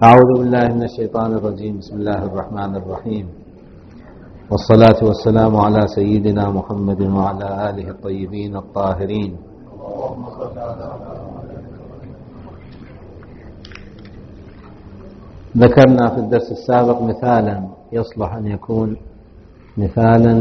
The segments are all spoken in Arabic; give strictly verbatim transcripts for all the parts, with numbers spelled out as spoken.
أعوذ بالله من الشيطان الرجيم. بسم الله الرحمن الرحيم، والصلاة والسلام على سيدنا محمد وعلى آله الطيبين الطاهرين. ذكرنا في الدرس السابق مثالا يصلح أن يكون مثالا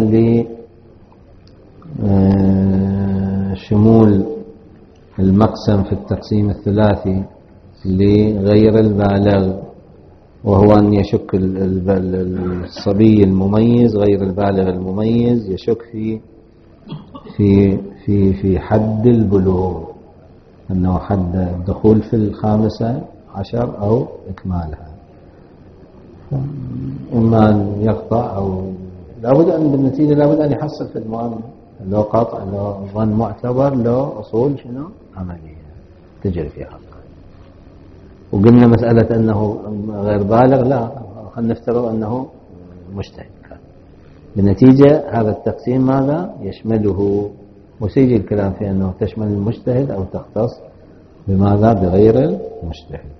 لشمول المقسم في التقسيم الثلاثي لغير البالغ، وهو أن يشك الصبي المميز غير البالغ المميز يشك في في في في حد البلوغ، أنه حد الدخول في الخامسة عشر أو إكمالها، إما أن يقطع أو لابد أن بالنتيجة لابد أن يحصل في المؤمن، لو قطع لو ظن معتبر لو أصول شنو عملية تجري في حقه. وقلنا مسألة أنه غير بالغ لا، خلينا نفترض أنه مجتهد كان. بالنتيجة هذا التقسيم ماذا يشمله؟ وسيجي الكلام في أنه تشمل المجتهد أو تختص بماذا بغير المجتهد.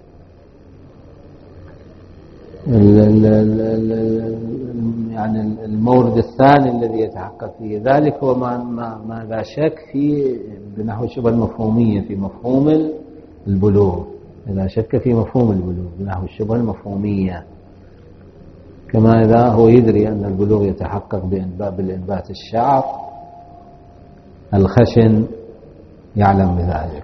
يعني المورد الثاني الذي يتحقق فيه ذلك هو ما ما لا شك في بنحو الشبه المفهومية في مفهوم البلوغ، إذا شك في مفهوم البلوغ بنحو الشبه المفهومية، كما إذا هو يدري أن البلوغ يتحقق بالإنبات الشعر الخشن يعلم بذلك،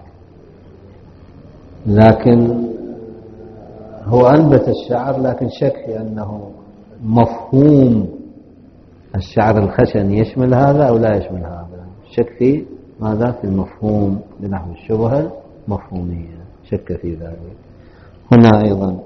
لكن هو أنبت الشعر لكن شك في أنه مفهوم الشعر الخشن يشمل هذا أو لا يشمل هذا، شك في ماذا في المفهوم بنحو الشبهة المفهومية، شك في ذلك. هنا أيضا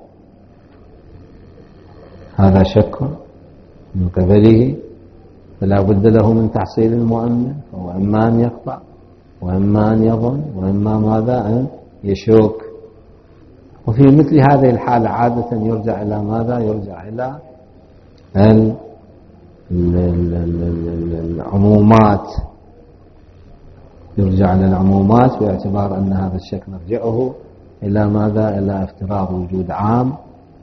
هذا شك من قبله، فلا بد له من تحصيل المؤمن، فهو إما أن يقطع وإما أن يظن وإما ماذا أن يشك. وفي مثل هذه الحالة عادة يرجع إلى ماذا؟ يرجع إلى العمومات، يرجع إلى العمومات باعتبار أن هذا الشك نرجعه إلى ماذا؟ إلى افتراض وجود عام،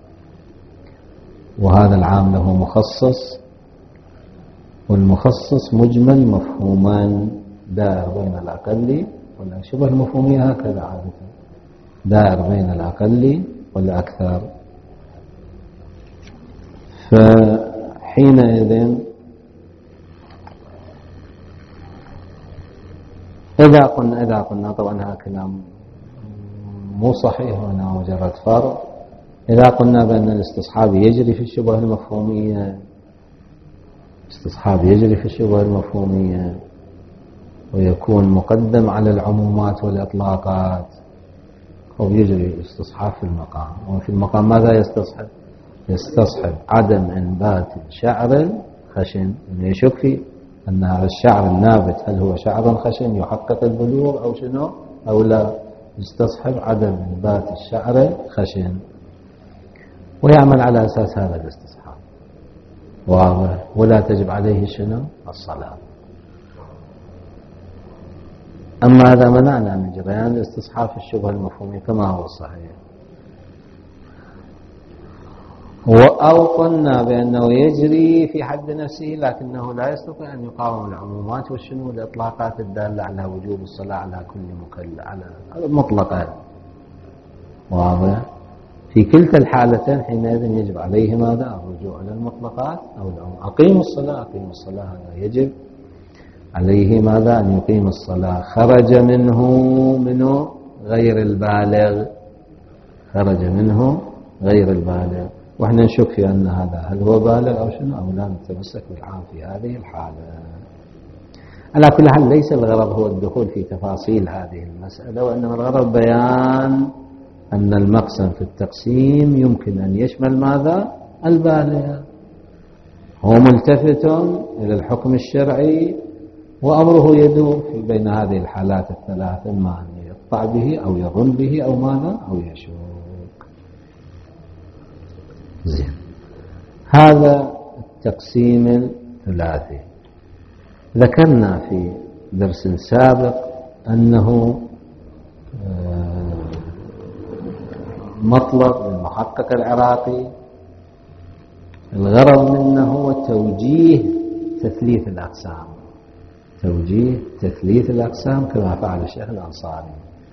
وهذا العام له مخصص، والمخصص مجمل مفهومان دائر بين الأقل والشبه المفهومية، هكذا عادة دائر بين الأقل والأكثر. فحينئذ إذا قلنا إذا قلنا طبعا هذا كلام مو صحيح وأنا مجرد فرض، إذا قلنا بأن الاستصحاب يجري في الشبه المفهومية، استصحاب يجري في الشبه المفهومية ويكون مقدم على العمومات والإطلاقات، أو يجري استصحاب في المقام، وفي المقام ماذا يستصحب؟ يستصحب عدم إنبات شعر خشن، يعني يشك في أن هذا الشعر النابت هل هو شعر خشن يحقق البلوغ أو شنو أو لا، يستصحب عدم إنبات الشعر خشن ويعمل على أساس هذا الاستصحاب، واضح؟ ولا تجب عليه شنو الصلاة. أما هذا منعنا من جريان الاستصحاب في الشبهة المفهومية كما هو الصحيح، أو قلنا بأنه يجري في حد نفسه لكنه لا يستطيع أن يقاوم العمومات والشنو الإطلاقات الدالة على وجوب الصلاة على كل مكلف على مطلقا، واضح؟ في كلتا الحالتين حينئذ يجب عليه ماذا؟ الرجوع إلى المطلقات أو العموم. أقيموا الصلاة، أقيموا الصلاة هذا يجب عليه ماذا؟ أن يقيم الصلاة. خرج منه منه غير البالغ، خرج منه غير البالغ، وإحنا نشك في أن هذا هل هو بالغ أو شنو أو لا، نتمسك بالعام في هذه الحالة. على كل حال ليس الغرض هو الدخول في تفاصيل هذه المسألة، وإنما الغرض بيان أن المقسم في التقسيم يمكن أن يشمل ماذا؟ البالغ، هو ملتفت إلى الحكم الشرعي وأمره يدور في بين هذه الحالات الثلاث، إما أن يقطع به أو يظن به أو ماذا أو يشك. زين، هذا التقسيم الثلاثي. ذكرنا في درس سابق أنه مطلق المحقق العراقي الغرض منه هو توجيه تثليث الأقسام، توجيه تثليث الأقسام كما فعل الشيخ الأنصاري.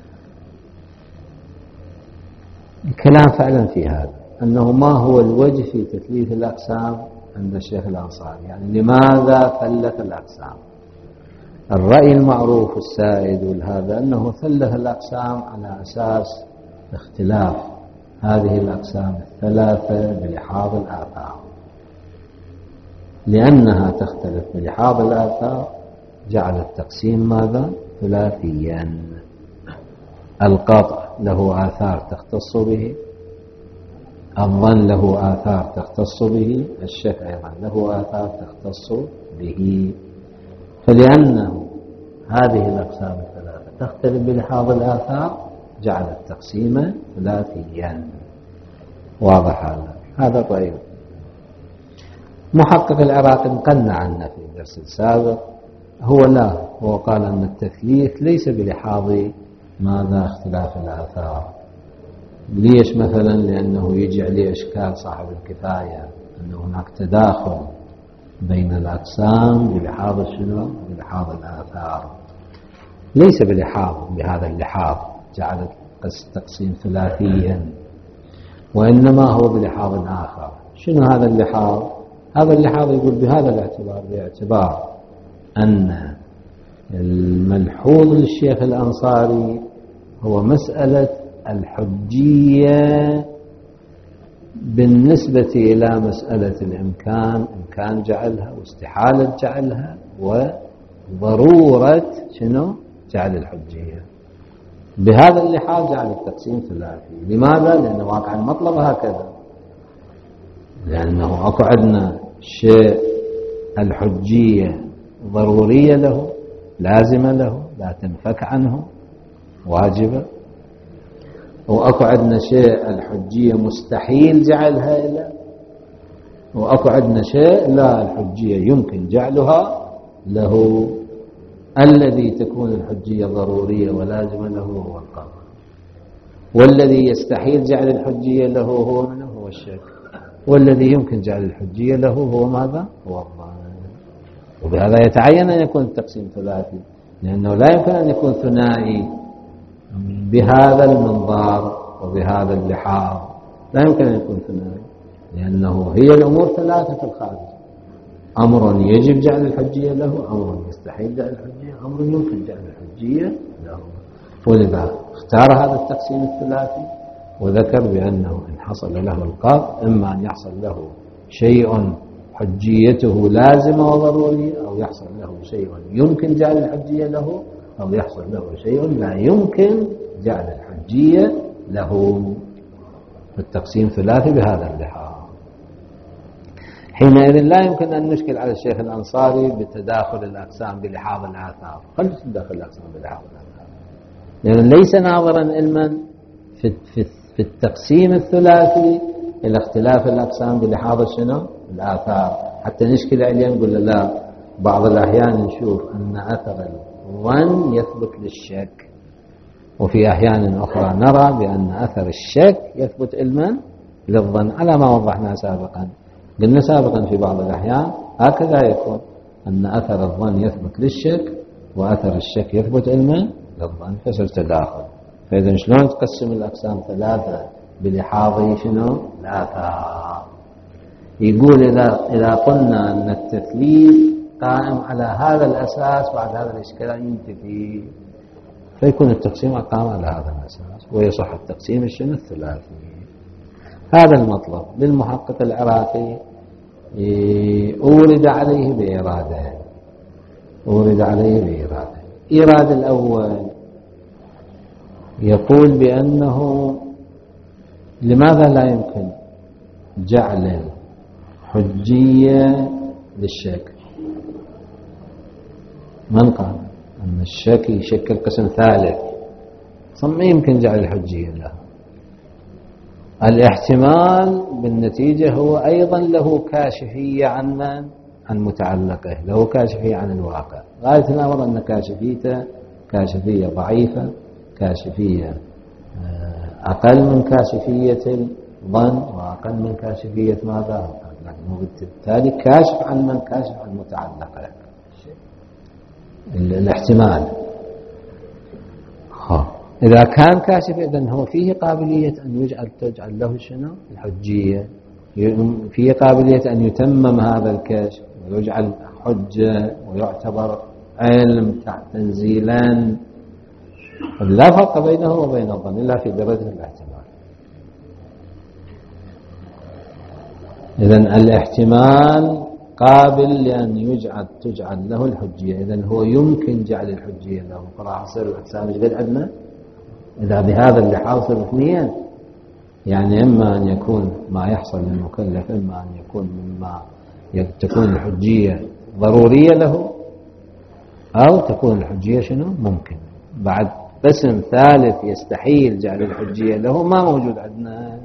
الكلام فعلا في هذا، أنه ما هو الوجه في تثليث الأقسام عند الشيخ الأنصاري، يعني لماذا ثلث الأقسام؟ الرأي المعروف السائد والهذا أنه ثلث الأقسام على أساس اختلاف هذه الأقسام الثلاثة بلحاظ الآثار، لأنها تختلف بلحاظ الآثار جعل التقسيم ماذا؟ ثلاثيا. القطع له آثار تختص به، الظن له آثار تختص به، الشك أيضا له آثار تختص به. فلأنه هذه الأقسام الثلاثة تختلف بلحاظ الآثار جعل التقسيم ثلاثيا. واضح هذا؟ هذا طيب. محقق العراقي قلنا عنه في الدرس السابق، هو لا هو قال أن التثليث ليس بلحاظ ماذا؟ اختلاف الآثار. ليش مثلا؟ لأنه يجي عليه إشكال صاحب الكفاية أن هناك تداخل بين الأقسام بلحاظ شنو؟ بلحاظ الآثار. ليس بلحاظ بهذا اللحاظ جعل التقسيم ثلاثيا، وإنما هو بلحاظ آخر. شنو هذا اللحاظ؟ هذا اللحاظ يقول بهذا الاعتبار، باعتبار أن الملحوظ للشيخ الأنصاري هو مسألة الحجية بالنسبة إلى مسألة الإمكان، إمكان جعلها واستحالة جعلها وضرورة شنو؟ جعل الحجية. بهذا اللحاظ جعل التقسيم ثلاثي. لماذا؟ لأن واقع المطلب هكذا، لأنه أكو عندنا شيء الحجية ضرورية له، لازمة له، لا تنفك عنه، واجبة. وأكو عندنا شيء الحجية مستحيل جعلها له، وأكو عندنا شيء لا الحجية يمكن جعلها له. الذي تكون الحجية ضرورية ولازمة له هو القطع، والذي يستحيل جعل الحجية له هو منه هو الشك، والذي يمكن جعل الحجية له هو ماذا؟ هو الظن. وبهذا يتعين أن يكون التقسيم ثلاثي، لأنه لا يمكن أن يكون ثنائي بهذا المنظار وبهذا اللحاظ، لا يمكن أن يكون ثنائي، لأنه هي الأمور ثلاثة في الخارج: أمر يجب جعل الحجية له، أمر يستحيل جعل الحجية، أمر يمكن جعل الحجية له. ولذا اختار هذا التقسيم الثلاثي، وذكر بأنه إن حصل له القطع إما أن يحصل له شيء حجيته لازمة وضرورية، أو يحصل له شيء يمكن جعل الحجية له، أو يحصل له شيء لا يمكن جعل الحجية له. التقسيم ثلاثي بهذا اللحاظ. حينئذ لا يمكن أن نشكل على الشيخ الأنصاري بتداخل الأقسام بلحاظ الآثار. قد تداخل الأقسام بلحاظ الآثار، لأن ليس ناظرا علما في في التقسيم الثلاثي إلى اختلاف الأقسام بلحاظ شنو؟ الآثار. حتى نشكل عليه نقول لا، بعض الأحيان نشوف أن أثر الظن يثبت للشك، وفي أحيان أخرى نرى بأن أثر الشك يثبت علما للظن، على ما وضحنا سابقا. قلنا سابقا في بعض الأحيان هكذا يكون، أن أثر الظن يثبت للشك وأثر الشك يثبت علما للظن، فيصير تداخل. فإذا شلون تقسم الأقسام ثلاثة بلحاظ شنو؟ الآثار. يقول إذا إذا قلنا أن التثليث قائم على هذا الأساس بعد هذا الإشكال ينتفي، فيكون التقسيم قائم على هذا الأساس ويصح التقسيم الشنو؟ الثلاثي. هذا المطلب للمحقق العراقي أورد عليه بإرادة، أورد عليه بإرادة. إرادة الأول يقول بأنه لماذا لا يمكن جعل حجية للشك؟ من قال أن الشك يشكل قسم ثالث؟ ما يمكن جعل الحجية له. الاحتمال بالنتيجة هو أيضا له كاشفية عن من؟ عن متعلقه، له كاشفية عن الواقع. غاية الأمر أن كاشفيته كاشفية ضعيفة، كاشفية أقل من كاشفية ظن وأقل من كاشفية ماذا؟ لكنه بالتالي كاشف عن من؟ كاشف عن المتعلق الاحتمال. إذا كان كاشف إذن هو فيه قابلية أن يجعل تجعل له شنو؟ الحجية، فيه قابلية أن يتمم هذا الكشف ويجعل حجة ويعتبر علم تنزيلا. لا فرق بينه وبين الظن إلا في درجة الاحتمال. إذن الاحتمال قابل لأن يجعل تجعل له الحجية، إذن هو يمكن جعل الحجية له. فراح يصير الأقسام ايش قد عندنا؟ إذا بهذا اللي حاصل اثنين، يعني إما أن يكون ما يحصل للمكلف إما أن يكون مما تكون الحجية ضرورية له، أو تكون الحجية شنو؟ ممكن. بعد قسم ثالث يستحيل جعل الحجية له ما موجود عندنا.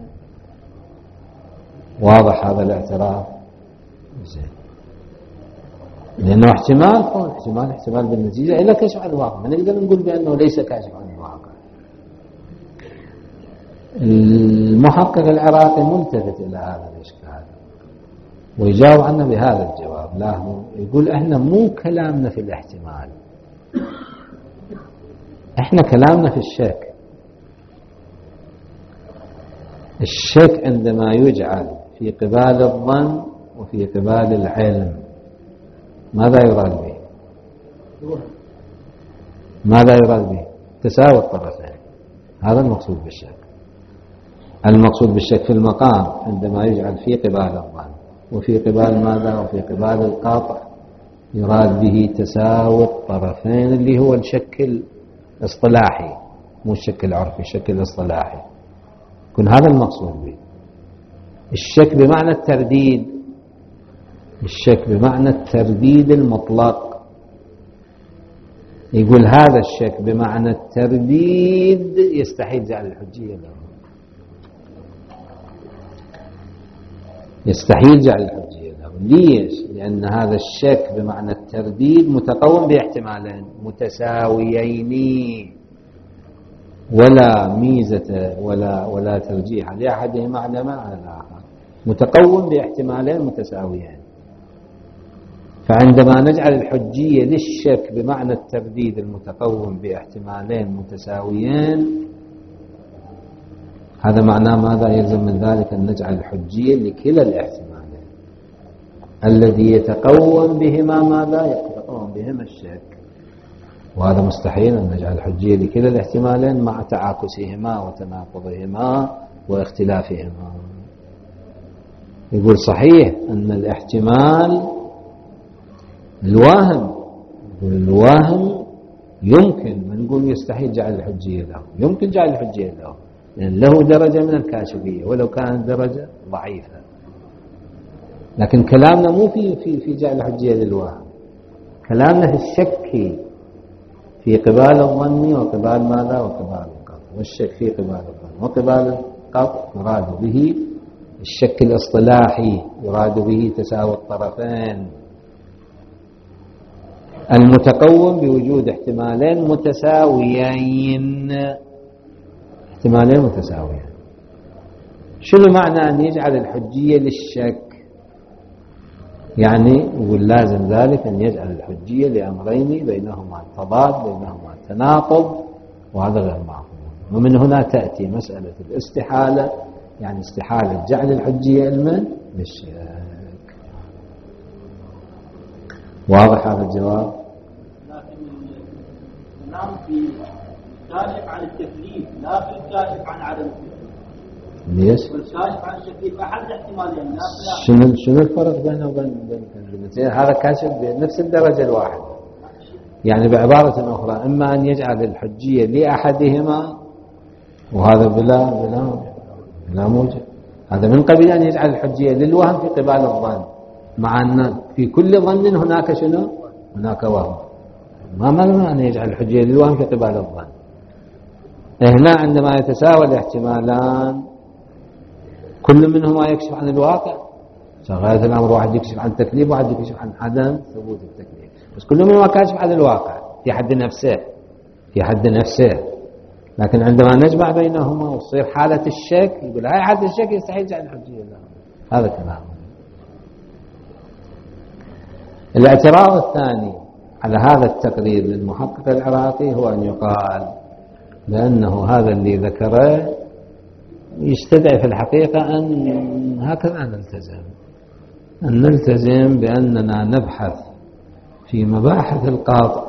واضح هذا الاعتراف؟ زين. لأنه احتمال كون احتمال احتمال بالنتيجة إلا كشف عن الواقع، ما نقدر نقول بأنه ليس كاشف عن الواقع. المحقق العراقي ملتفت إلى هذا الإشكال ويجاوب عنه بهذا الجواب. لا، يقول احنا مو كلامنا في الاحتمال، احنا كلامنا في الشك. الشك عندما يجعل في قبال الظن وفي قبال العلم ماذا يراد به؟ ماذا يراد به؟ تساوي الطرفين، هذا المقصود بالشك. المقصود بالشك في المقام عندما يجعل في قبال الظن وفي قبال ماذا؟ وفي قبال القاطع، يراد به تساوي الطرفين اللي هو الشك الاصطلاحي، مو الشك العرفي، الشك الاصطلاحي. يكون هذا المقصود به. الشك بمعنى الترديد، الشك بمعنى الترديد المطلق. يقول هذا الشك بمعنى الترديد يستحيل جعل الحجية له، يستحيل جعل الحجية له. ليش؟ لأن هذا الشك بمعنى الترديد متقوم باحتمالين متساويين، ولا ميزة ولا ولا ترجيح لأحدهما على ما على الآخر، متقوم باحتمالين متساويين. فعندما نجعل الحجية للشك بمعنى الترديد المتقوم باحتمالين متساويين، هذا معناه ماذا؟ يلزم من ذلك أن نجعل الحجية لكلا الاحتمالين الذي يتقوم بهما ماذا؟ يتقوم بهما الشك. وهذا مستحيل أن نجعل الحجية لكلا الاحتمالين مع تعاكسهما وتناقضهما واختلافهما. يقول صحيح أن الاحتمال الواهم، الواهم يمكن ما نقول يستحيل جعل الحجية له، يمكن جعل الحجية له لأن له درجة من الكاشفية ولو كانت درجة ضعيفة. لكن كلامنا مو في في في جعل الحجية للواهم، كلامنا في الشك في قبال الظن وقبال ماذا؟ وقبال القطع. والشك في قبال الظن وقبال القطع يراد به الشك الاصطلاحي، يراد به تساوي الطرفين المتقوم بوجود احتمالين متساويين، احتمالين متساويين. شنو معنى أن يجعل الحجية للشك؟ يعني يقول لازم ذلك أن يجعل الحجية لأمرين بينهما تضاد، بينهما تناقض، وهذا غير معقول. ومن هنا تأتي مسألة الاستحالة، يعني استحالة جعل الحجية علما للشك. واضح هذا الجواب؟ لكن الكلام في الكاشف عن التكليف لا في الكاشف عن عدم التكليف. ليش؟ والكاشف عن التكليف أحد احتمالين. شنو شنو الفرق بينه وبين بين هذا كاشف بنفس الدرجة الواحدة؟ يعني بعبارة أخرى إما أن يجعل الحجية لأحدهما وهذا بلا بلا بلا موجب، هذا من قبيل أن يجعل الحجية للوهم في قبال الظن، مع أن في كل ظن هناك شنو؟ هناك وهم. ما معنى أن يجعل الحجية للوهم في قبال الظن؟ هنا عندما يتساوى الاحتمالان كل منهما يكشف عن الواقع، شغالة الأمر واحد يكشف عن التكليف وواحد يكشف عن عدم ثبوت التكليف، بس كل منهما كاشف عن الواقع في حد نفسه، في حد نفسه. لكن عندما نجمع بينهما وتصير حالة الشك يقول هاي حالة الشك يستحيل جعل الحجية له. هذا كلام. الاعتراض الثاني على هذا التقرير للمحقق العراقي هو أن يقال لأنه هذا اللي ذكره يستدعي في الحقيقة أن هكذا نلتزم أن نلتزم بأننا نبحث في مباحث القاطع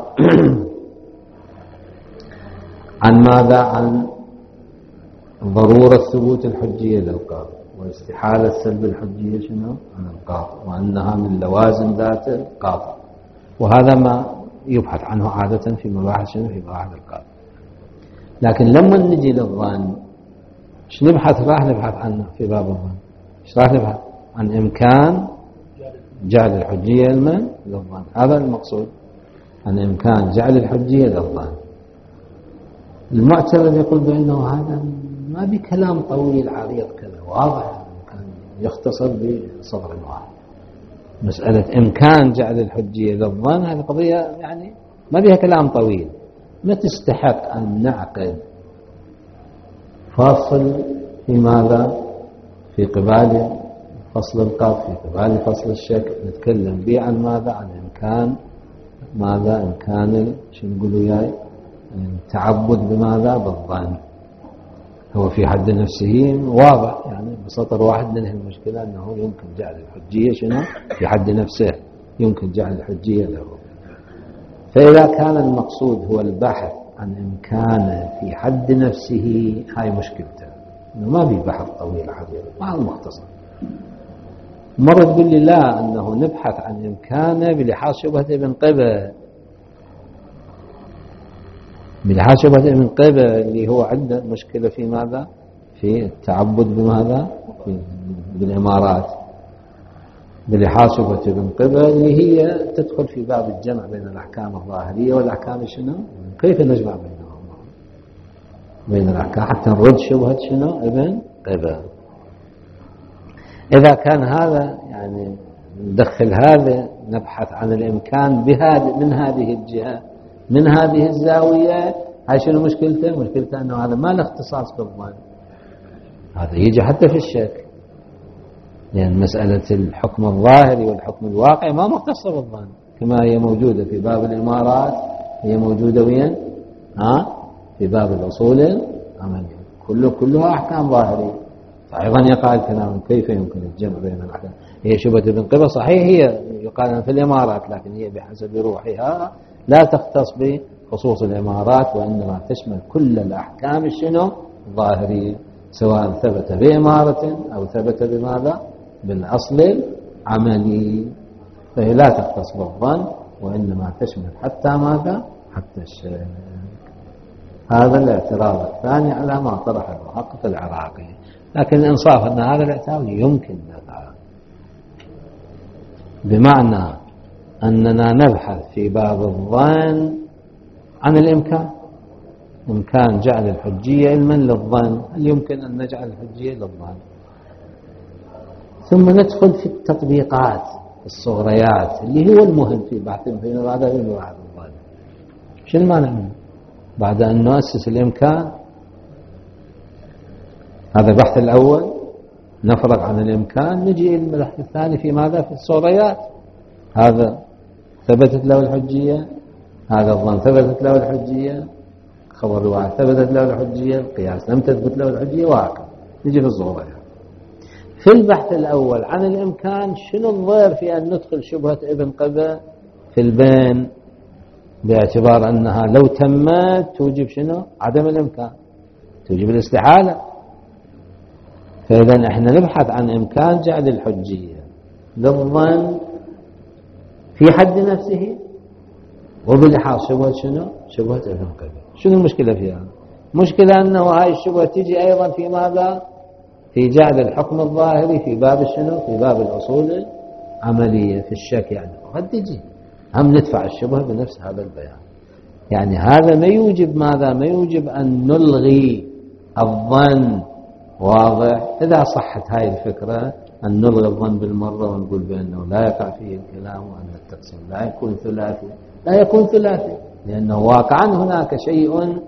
عن ماذا؟ عن ضرورة ثبوت الحجية للقاطع واستحالة سلب الحجية شنو؟ عن القاطع، وأنها من لوازم ذات القاطع، وهذا ما يبحث عنه عادة في مباحث شنو؟ في مباحث القاطع. لكن لما نجي للظن ايش نبحث؟ راح نبحث عنه في باب الظن. ايش راح نبحث؟ عن إمكان جعل الحجية لمن؟ للظن. هذا المقصود، عن إمكان جعل الحجية للظن. المعترض يقول بأنه هذا ما بكلام طويل عريض كذا واضح، كان يختصر بصدر واحد. مسألة إمكان جعل الحجية للظن هذه قضية يعني ما بها كلام طويل، ما تستحق أن نعقد فاصل في ماذا؟ في قبال فصل القاف، في قبال فصل الشك، نتكلم به عن ماذا؟ عن إمكان ماذا؟ إمكان شو نقولوا ياي؟ التعبد بماذا؟ بالظن. هو في حد نفسه واضح، يعني بسطر واحد ننهي المشكلة أنه يمكن جعل الحجية شنو؟ في حد نفسه يمكن جعل الحجية له. فإذا كان المقصود هو البحث عن إمكانه في حد نفسه هاي مشكلته، إنه ما في بحث طويل عريض، ما هو مختصر. مرة تقول لي لا، أنه نبحث عن إمكانه بلحاظ شبهة ابن قبة، بلحاظ شبهة ابن قبة اللي هو عنده مشكلة في ماذا؟ في التعبد بماذا؟ في بالإمارات، بلحاظ شبهة ابن قبة اللي هي تدخل في باب الجمع بين الأحكام الظاهرية والأحكام شنو؟ كيف نجمع بينهما؟ بين الأحكام حتى نرد شبهة شنو؟ ابن قبة. إذا كان هذا يعني ندخل هذا، نبحث عن الإمكان بهذه من هذه الجهة من هذه الزاوية، هاي شنو مشكلته؟ مشكلته أنه هذا ما له اختصاص بالظن، هذا يجي حتى في الشك، لأن مسألة الحكم الظاهري والحكم الواقعي ما مختصة بالظن، كما هي موجودة في باب الإمارات هي موجودة وين؟ ها؟ في باب الأصول العملية، كله كلها أحكام ظاهرية. أيضا يقال كلام كيف يمكن الجمع بين الأحكام؟ هي شبهة ابن قبة صحيح، هي يقال في الإمارات، لكن هي بحسب روحها لا تختص بخصوص الإمارات، وإنما تشمل كل الأحكام الشنو؟ ظاهرية، سواء ثبت بإمارة أو ثبت بماذا؟ بالأصل العملي، فهي لا تختص بالظن، وإنما تشمل حتى ماذا؟ حتى الشك. هذا الاعتراض الثاني على ما طرح المحقق العراقي، لكن الإنصاف أن هذا الاعتراض يمكن دفعه، بمعنى أننا نبحث في باب الظن عن الإمكان، إمكان جعل الحجية علما للظن، هل يمكن أن نجعل الحجية للظن؟ ثم ندخل في التطبيقات الصغريات اللي هو المهم في بحثهم في هذا المبحث الظن. شو المانع منه؟ بعد أن نؤسس الإمكان، هذا البحث الأول، نفرغ عن الإمكان، نجي البحث الثاني في ماذا؟ في الصغريات. هذا ثبتت له الحجية، هذا الظن ثبتت له الحجية، خبر واحد ثبتت له الحجية، القياس لم تثبت له الحجية، وهكذا نجي في الصغريات. في البحث الأول عن الإمكان، شنو الضير في أن ندخل شبهة ابن قبة في البين، باعتبار أنها لو تمت توجب شنو؟ عدم الإمكان، توجب الاستحالة. فإذا احنا نبحث عن إمكان جعل الحجية للظن في حد نفسه، وبالحاص شبهة شنو؟ شبهة ابن قبة. شنو المشكلة فيها؟ مشكلة أنه هاي الشبهة تجي أيضا في ماذا؟ في جعل الحكم الظاهري في باب شنو؟ في باب الأصول العملية، في الشك يعني قد تجي، هم ندفع الشبهة بنفس هذا البيان. يعني هذا ما يوجب ماذا؟ ما يوجب أن نلغي الظن، واضح؟ إذا صحت هاي الفكرة أن نلغي الظن بالمرة ونقول بأنه لا يقع فيه الكلام، وأن التقسيم لا يكون ثلاثي، لا يكون ثلاثي، لأنه واقعا هناك شيء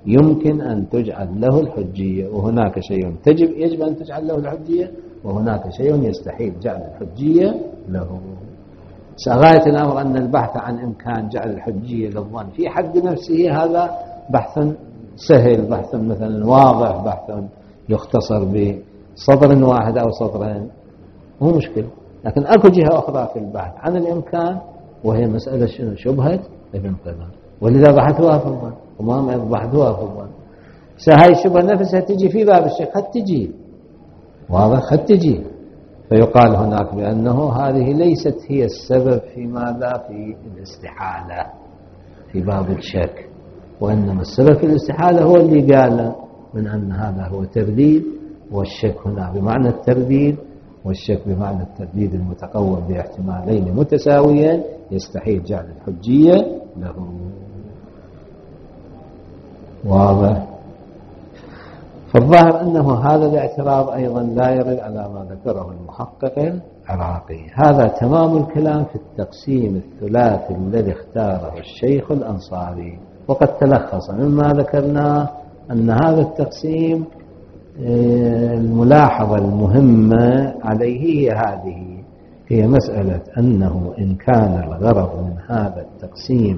يمكن أن تجعل له الحجية، وهناك شيء تجب يجب أن تجعل له الحجية، وهناك شيء يستحيل جعل الحجية له. غاية الأمر أن البحث عن إمكان جعل الحجية للظن في حد نفسه هذا بحث سهل، بحث مثلا واضح، بحث يختصر بسطر واحد أو سطرين، مو مشكلة. لكن أكو جهة أخرى في البحث عن الإمكان، وهي مسألة شنو؟ شبهة ابن قدام، ولذا بحثوها في الظن، وما بحثوها في الظن. هاي الشبهة نفسها تجي في باب الشك، قد تجي واضح، قد تجي، فيقال هناك بأنه هذه ليست هي السبب في ماذا؟ في الاستحالة في باب الشك، وإنما السبب في الاستحالة هو اللي قال من أن هذا هو ترديد، والشك هنا بمعنى الترديد، والشك بمعنى الترديد المتقوم باحتمالين متساويين يستحيل جعل الحجية له. واضح؟ فالظاهر أنه هذا الاعتراض أيضا لا يرد على ما ذكره المحقق العراقي. هذا تمام الكلام في التقسيم الثلاثي الذي اختاره الشيخ الأنصاري، وقد تلخص مما ذكرناه أن هذا التقسيم الملاحظة المهمة عليه هي هذه، هي مسألة أنه إن كان الغرض من هذا التقسيم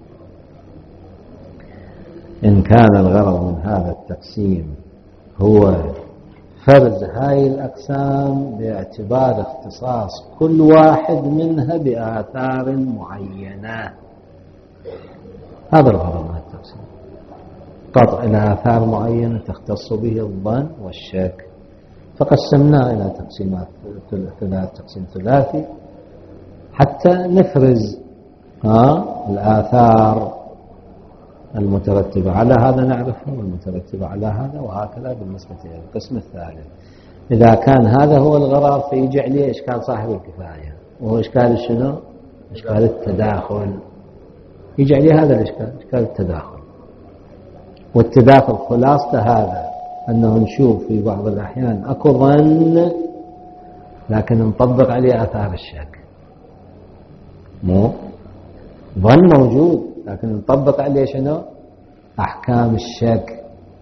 إن كان الغرض من هذا التقسيم هو فرز هاي الأقسام باعتبار اختصاص كل واحد منها بآثار معينة، هذا الغرض من التقسيم، قطع إلى آثار معينة تختص به الظن والشك، فقسمناه إلى تقسيمات ثلاث تقسيم ثلاثي حتى نفرز ها الآثار المترتبة على هذا نعرفها، والمترتبة على هذا، وهكذا بالنسبة إلى القسم الثالث. إذا كان هذا هو الغرض فيجي عليه إشكال صاحب الكفاية، وهو إشكال شنو؟ إشكال التداخل، يجي عليه هذا الإشكال، إشكال التداخل. والتداخل خلاصة هذا أنه نشوف في بعض الأحيان أكو ظن لكن نطبق عليه آثار الشك، مو ظن موجود لكن نطبق عليه شنو؟ أحكام الشك،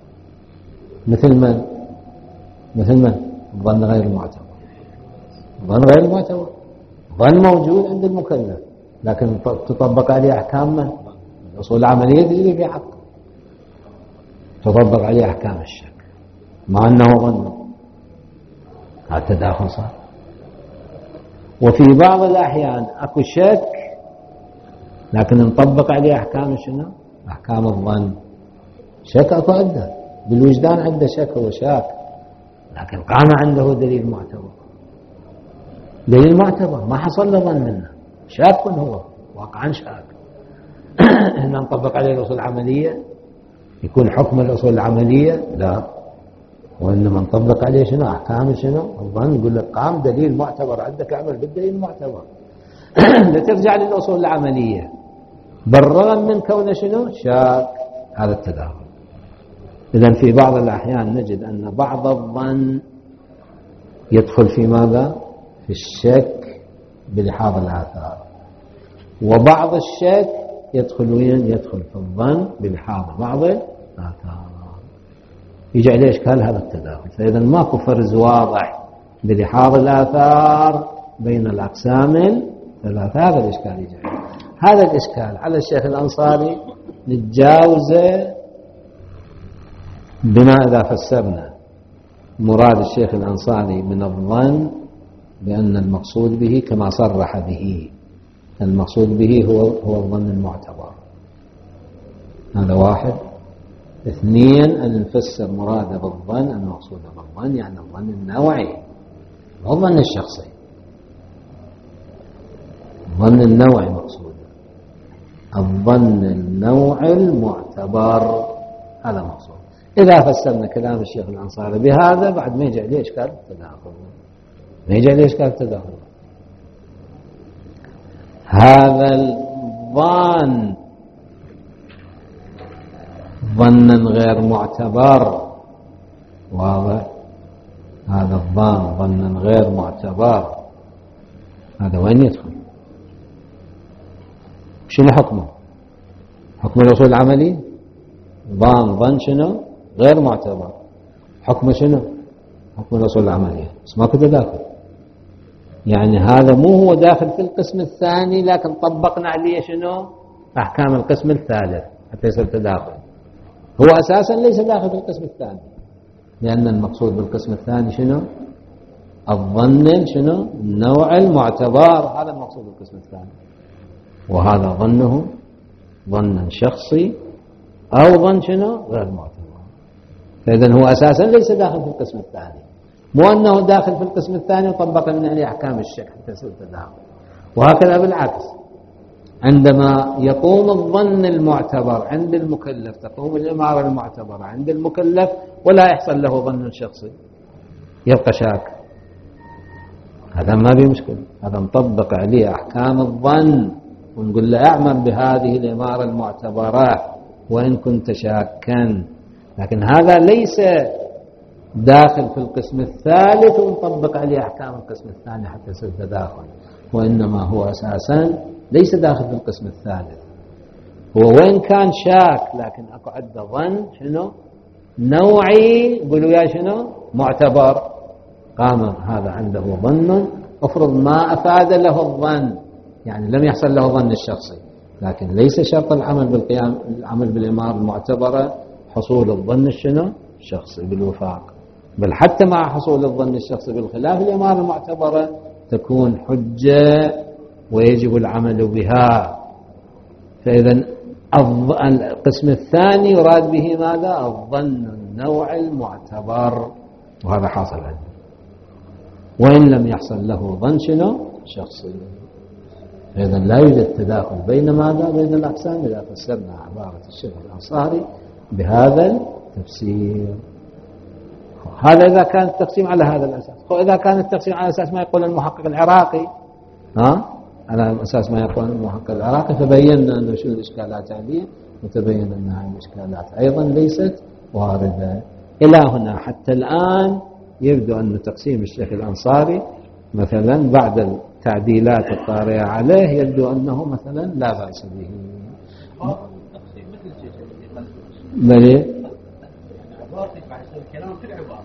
مثل من؟ مثل من؟ ظن غير المعتبر. ظن غير المعتبر ظن موجود عند المكلف لكن تطبق عليه أحكام من؟ الأصول العملية تجري في حقه، تطبق عليه أحكام الشك مع أنه ظن، هذا التداخل صار. وفي بعض الأحيان أكو شك لكن نطبق عليه أحكام شنو؟ أحكام الظن. شك أكو عنده بالوجدان، عنده شك، هو شاك، لكن قام عنده دليل معتبر، دليل معتبر ما حصل له ظن منه، شاك هو واقعا شاك. هنا نطبق عليه الأصول العملية، يكون حكم الأصول العملية؟ لا، وإنما نطبق عليه شنو؟ أحكام شنو؟ الظن. يقول لك قام دليل معتبر عندك، اعمل بالدليل المعتبر. لا ترجع للأصول العملية بالرغم من كونه شنو؟ شاك. هذا التداخل. إذن في بعض الأحيان نجد أن بعض الظن يدخل في ماذا؟ في الشك بلحاظ الآثار، وبعض الشك يدخل وين؟ يدخل في الظن بلحاظ بعض الآثار، يجي عليه إشكال هذا التداخل. فإذا ماكو فرز واضح بلحاظ الآثار بين الأقسام الثلاثة، هذا الإشكال يجي. هذا الإشكال على الشيخ الأنصاري نتجاوزه بما إذا فسرنا مراد الشيخ الأنصاري من الظن بأن المقصود به كما صرح به، المقصود به هو هو الظن المعتبر. هذا واحد. اثنين، أن نفسر مراد بالظن المقصود بالظن يعني الظن النوعي، مو الظن الشخصي، الظن النوعي مقصود، الظن النوعي المعتبر، هذا مقصود. إذا فسرنا كلام الشيخ الأنصاري بهذا بعد ما يجي عليه إشكال التداخل، ما يجي عليه إشكال التداخل. هذا الظن ظنا غير معتبر، واضح؟ هذا الظن ظنا غير معتبر، هذا وين يدخل؟ شنو حكمه؟ حكم الأصول العملي؟ ظان ظن شنو غير معتبر، حكم شنو حكم الأصول العملية، بس ماكو تداخل. يعني هذا مو هو داخل في القسم الثاني، لكن طبقنا عليه شنو أحكام القسم الثالث حتى يصير تداخل. هو أساسا ليس داخل في القسم الثاني، لأن المقصود بالقسم الثاني شنو الظن شنو نوع المعتبر، هذا المقصود بالقسم الثاني، وهذا ظنه ظنا شخصي أو ظن شنو غير معتبر. فإذن هو أساسا ليس داخل في القسم الثاني، مو أنه داخل في القسم الثاني وطبق من عليه أحكام الشك حتى يصير تداخل. وهكذا بالعكس، عندما يقوم الظن المعتبر عند المكلف تقوم الإمارة المعتبرة عند المكلف ولا يحصل له ظن شخصي، يبقى شاك، هذا ما بيه مشكلة، هذا نطبق عليه أحكام الظن ونقول له أعمل بهذه الإمارة المعتبرة وإن كنت شاكا. لكن هذا ليس داخل في القسم الثالث ونطبق عليه أحكام القسم الثاني حتى يصير تداخل، وإنما هو أساسا ليس داخل في القسم الثالث. هو وين كان شاك لكن أكو عنده ظن شنو نوعي، قولوا يا شنو معتبر، قام هذا عنده ظن، افرض ما أفاد له الظن، يعني لم يحصل له ظن الشخصي، لكن ليس شرط العمل بالقيام العمل بالإمارة المعتبرة حصول الظن الشنو الشخصي بالوفاق، بل حتى مع حصول الظن الشخصي بالخلاف الإمارة المعتبرة تكون حجة ويجب العمل بها. فإذا القسم الثاني يراد به ماذا الظن النوع المعتبر، وهذا حاصل عنه وإن لم يحصل له ظن شنو شخصي. إذا لا يوجد تداخل بين ماذا بين الأقسام إذا فسرنا عبارة الشيخ الأنصاري بهذا التفسير. هذا إذا كان التقسيم على هذا الأساس. وإذا كان التقسيم على أساس ما يقول المحقق العراقي، ها على أساس ما يقول المحقق العراقي، فبينا أنه شو الإشكالات عليه، وتبين أن هذه الإشكالات أيضا ليست واردة. إلى هنا حتى الآن يبدو أن تقسيم الشيخ الأنصاري مثلا بعد التعديلات الطارئة عليه يبدو أنه مثلا لا بأس به. بل كلام في العبارة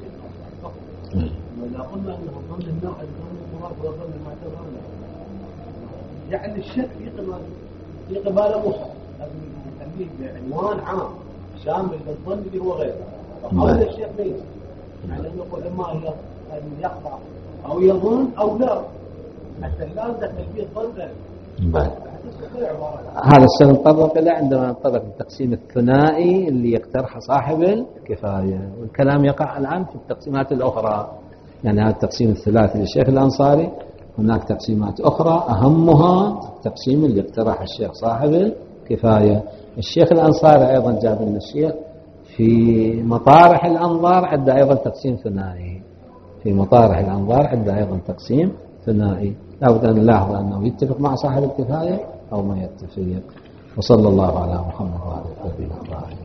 ولا قلنا أنه ظن النوع الظن المراد وظن المعتبر، يعني الشك في قبال في قبال موسى لازم نخليه بعنوان عام شامل للظن هو غيره. هذا الشيء ليس يعني نقول إما هي أن يقطع أو يظن أو لا، حتى لا ندخل فيه الظن. هذا سنتطرق إلى عندما نتطرق للتقسيم الثنائي اللي يقترح صاحب الكفاية، والكلام يقع الآن في التقسيمات الأخرى. يعني هذا التقسيم الثلاثي للشيخ الأنصاري، هناك تقسيمات أخرى أهمها التقسيم اللي يقترح الشيخ صاحب الكفاية. الشيخ الأنصاري أيضا جاب لنا الشيخ في مطارح الأنظار عنده أيضا تقسيم ثنائي، في مطارح الأنظار عنده أيضا تقسيم ثنائي، لابد أن نلاحظ أنه يتفق مع صاحب الكفاية أو ما يتفق. وصلى الله على محمد وعلى آله وصحبه.